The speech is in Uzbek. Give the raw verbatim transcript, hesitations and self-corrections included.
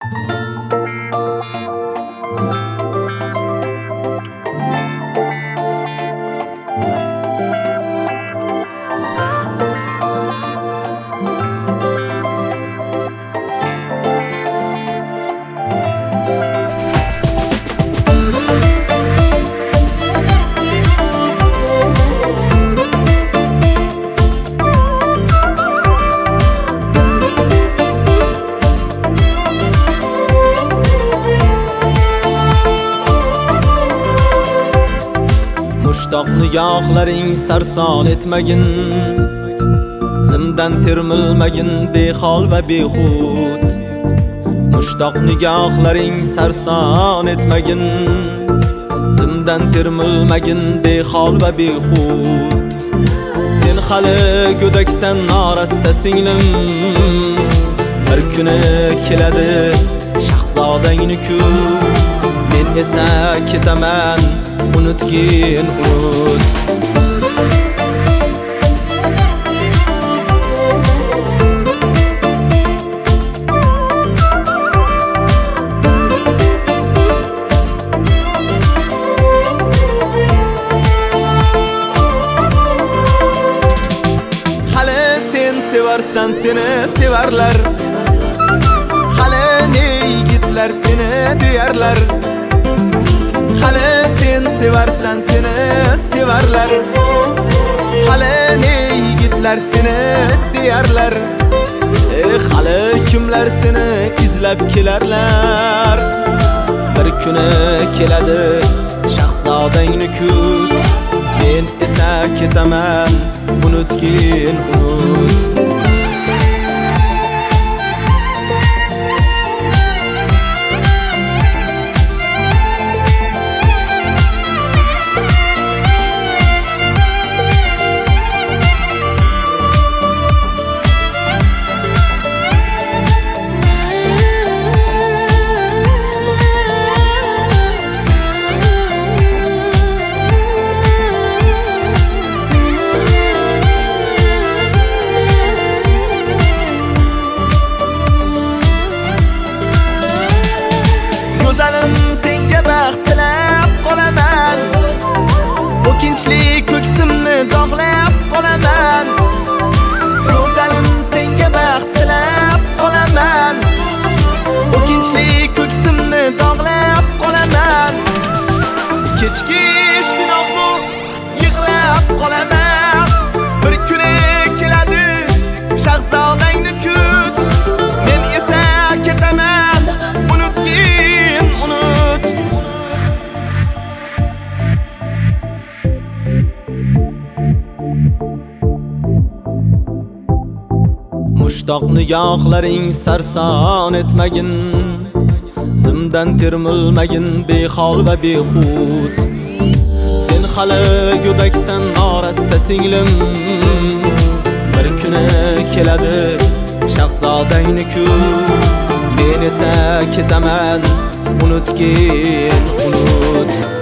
Mushtoq nigohlaring sarson etmagin, zimdan termilmagin behol va behud. Mushtoq nigohlaring sarson etmagin, zimdan termilmagin behol va behud. Sen hali go'daksan norasta singlim, bir kuni keladi shahzodangni kut. Men esa ketaman unutgin unut. Hali sen sevarsan seni sevarlar, hali ne yigitlar seni deyarlar. Hali sen sevarsan seni sevarlar, hali ne yigitlar seni deyarlar. Eh hali kimlar seni izlab kelarlar. Bir kuni keladi shahzodangni kut. Men esa ketaman unutgin unut. Senga baxt tilab qolaman, o'kinchli ko'ksimni dog'lab qolaman. Go'zalim senga baxt tilab qolaman, o'kinchli ko'ksimni dog'lab qolaman. Kechki ish gunohni yig'lab qolaman. Bir kuni keladi shahzodangni kut. Men esa ketaman unutgin unut. Mushtoq nigohlaring sarson etmagin, zimdan termilmagin behol va behud. Sen hali go'daksan norasta singlim, bir kuni keladi shahzodangni kut. Men esa ketaman unutgin unut.